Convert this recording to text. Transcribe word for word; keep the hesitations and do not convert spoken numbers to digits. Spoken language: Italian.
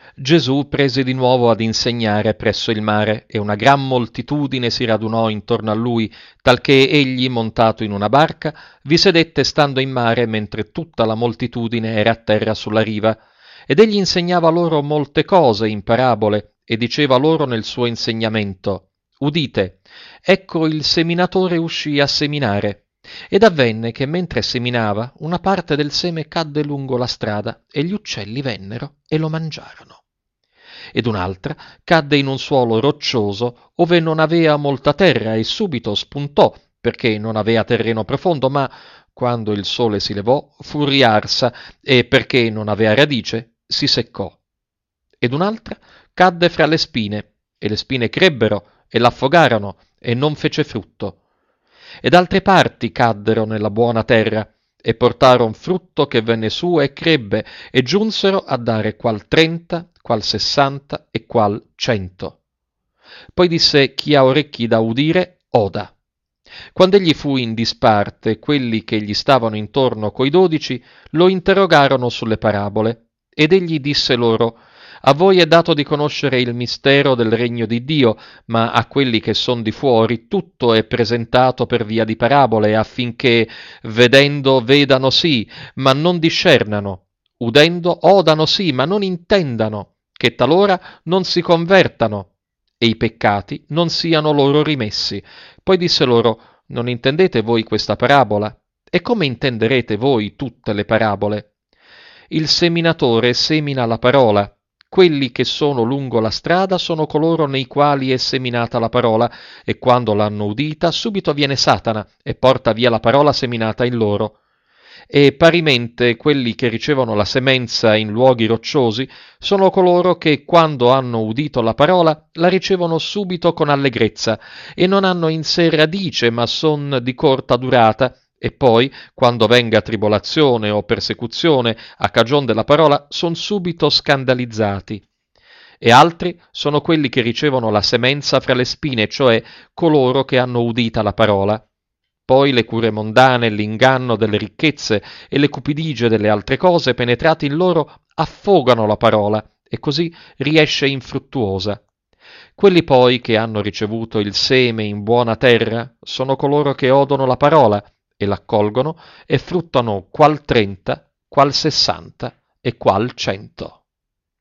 Gesù prese di nuovo ad insegnare presso il mare, e una gran moltitudine si radunò intorno a lui, talché egli, montato in una barca, vi sedette stando in mare, mentre tutta la moltitudine era a terra sulla riva. Ed egli insegnava loro molte cose in parabole, e diceva loro nel suo insegnamento: Udite, ecco il seminatore uscì a seminare. Ed avvenne che mentre seminava, una parte del seme cadde lungo la strada, e gli uccelli vennero e lo mangiarono. Ed un'altra cadde in un suolo roccioso, ove non avea molta terra, e subito spuntò, perché non avea terreno profondo, ma quando il sole si levò fu riarsa, e perché non avea radice si seccò. Ed un'altra cadde fra le spine, e le spine crebbero e l'affogarono, e non fece frutto. Ed altre parti caddero nella buona terra, e portarono frutto che venne su e crebbe, e giunsero a dare qual trenta, qual sessanta e qual cento. Poi disse: chi ha orecchi da udire, oda. Quando egli fu in disparte, quelli che gli stavano intorno coi dodici lo interrogarono sulle parabole, ed egli disse loro: a voi è dato di conoscere il mistero del regno di Dio, ma a quelli che son di fuori tutto è presentato per via di parabole, affinché vedendo vedano sì, ma non discernano, udendo odano sì, ma non intendano, che talora non si convertano e i peccati non siano loro rimessi. Poi disse loro: non intendete voi questa parabola? E come intenderete voi tutte le parabole? Il seminatore semina la parola. Quelli che sono lungo la strada sono coloro nei quali è seminata la parola, e quando l'hanno udita subito viene Satana e porta via la parola seminata in loro. E parimente quelli che ricevono la semenza in luoghi rocciosi sono coloro che, quando hanno udito la parola, la ricevono subito con allegrezza, e non hanno in sé radice, ma son di corta durata, e poi, quando venga tribolazione o persecuzione a cagion della parola, son subito scandalizzati. E altri sono quelli che ricevono la semenza fra le spine, cioè coloro che hanno udita la parola. Poi le cure mondane, l'inganno delle ricchezze e le cupidigie delle altre cose penetrate in loro affogano la parola, e così riesce infruttuosa. Quelli poi che hanno ricevuto il seme in buona terra sono coloro che odono la parola e l'accolgono, e fruttano qual trenta, qual sessanta e qual cento.